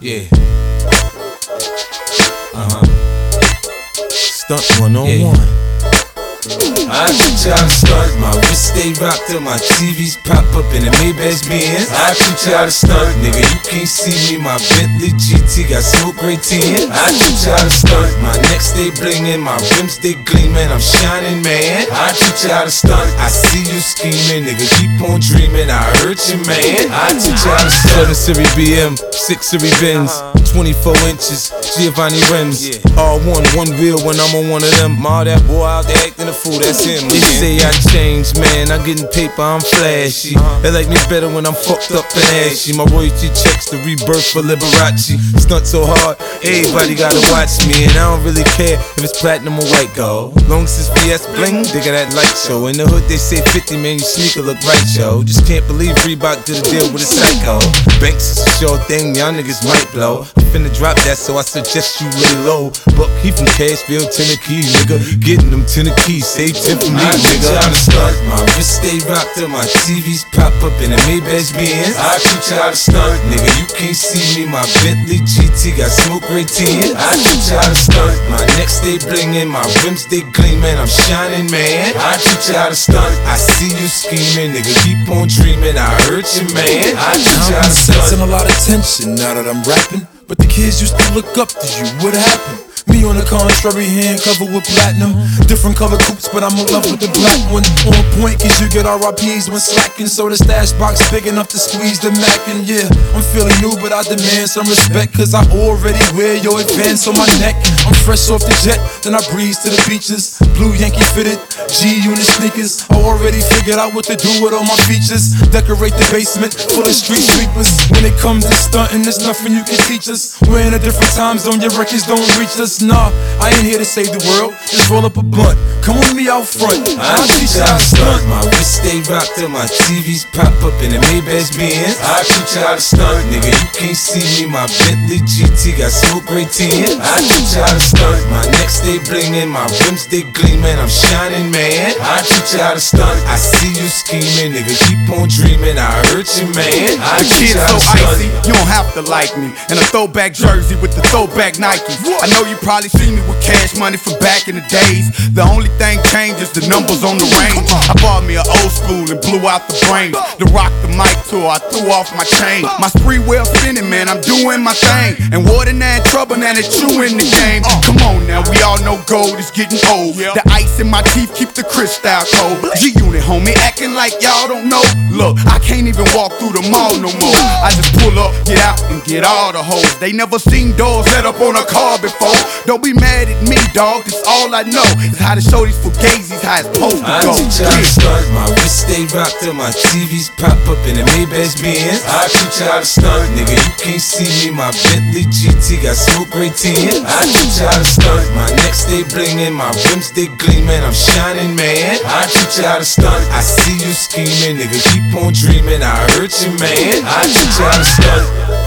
Yeah. Stunt 101. I teach you how to stunt. My wrist stay rocked till my TVs pop up in the Maybach Benz. I teach you how to stunt, nigga. You can't see me. My Bentley GT got smoke gray tin. I teach you how to stunt. My neck stay blingin', my rims they gleamin'. I'm shining, man. I teach you how to stunt. I see you scheming, nigga. Keep on dreaming. I hurt you, man. I teach you how to stunt. 7 Series BM, 6 Series Benz, 24 inches, Giovanni rims. All one wheel when I'm on one of them. All that boy out there acting a fool, that's him. They say I changed, man. I'm getting paper, I'm flashy. They like me better when I'm fucked up and ashy. My royalty checks the rebirth for Liberace. Stunt so hard, everybody gotta watch me. And I don't really care if it's platinum or white gold. Long as it's VS bling, they got that light show. In the hood they say 50, man, you sneaker look right, yo. Just can't believe Reebok did a deal with a psycho. Banks is a sure thing, y'all niggas might blow. I'm finna drop that, so I suggest you lay low. Buck, he from Cashville, Tennessee, nigga. Getting them Tennessee, save 10 for me, nigga. I teach you how to stunt. My wrist stay rocked till my TVs pop up in the Maybach Benz. I teach you how to stunt, nigga. You can't see me. My Bentley GT got smoke gray tin. I teach you how to stunt. My neck stay blingin', my rims they gleamin'. I'm shining, man. I teach you how to stunt. I see you scheming, nigga. Keep on dreaming. I hurt you, man. I teach you how to stunt. Sensing a lot of tension now that I'm rapping, but the kids used to look up to you. What happened? Me on the contrary, hand covered with platinum. Different color coupes, but I'm in love with the black one. On point, cause you get RIPs when slacking. So the stash box big enough to squeeze the Mac. And yeah, I'm feeling new, but I demand some respect, cause I already wear your advance on my neck. I'm fresh off the jet, then I breeze to the beaches. Blue Yankee fitted, G-Unit sneakers. I already figured out what to do with all my features. Decorate the basement full of street sweepers. When it comes to stunting, there's nothing you can teach us. We're in a different time zone, your records don't reach us. Nah, I ain't here to save the world, just roll up a blunt. Come with me out front, I'll teach you how to stunt. My wrist stay rocked till my TVs pop up in the Maybach Benz. I'll teach you how to stunt, nigga. You can't see me. My Bentley GT got smoke gray tin. I'll teach you how to stunt. My neck stay blingin', my rims they gleamin'. I'm shining, man. I'll teach you how to stunt. I see you scheming, nigga. Keep on dreaming. I hurt you, man. I'll teach you how to stunt. The kid's so icy, you don't have to like me. And a throwback jersey with the throwback Nikes. I know you probably see me with cash money from back in the days. The only thing changed is the numbers on the range. I bought me an old school and blew out the brain. The rock the mic tour, I threw off my chain. My spree well spinning, man, I'm doing my thing. And water now in trouble, now that you in the game. Come on now, we all know gold is getting old. The ice in my teeth keep the crystal cold. G-Unit, homie, acting like y'all don't know. Look, I can't even walk through the mall no more. I just pull up, get out, and get all the hoes. They never seen doors set up on a car before. Don't be mad at me, dog, cause all I know is how to show these fugazis how it's supposed to go. I teach you how to stunt. My wrist stay rocked till my TVs pop up in the Maybach Benz. I teach you how to stunt, nigga. You can't see me. My Bentley GT got smoke gray tin. I teach you how to stunt. My neck stay blingin', my rims they gleamin'. I'm shining, man. I teach you how to stunt. I see you scheming, nigga. Keep on dreaming. I hurt you, man. I teach you how to stunt.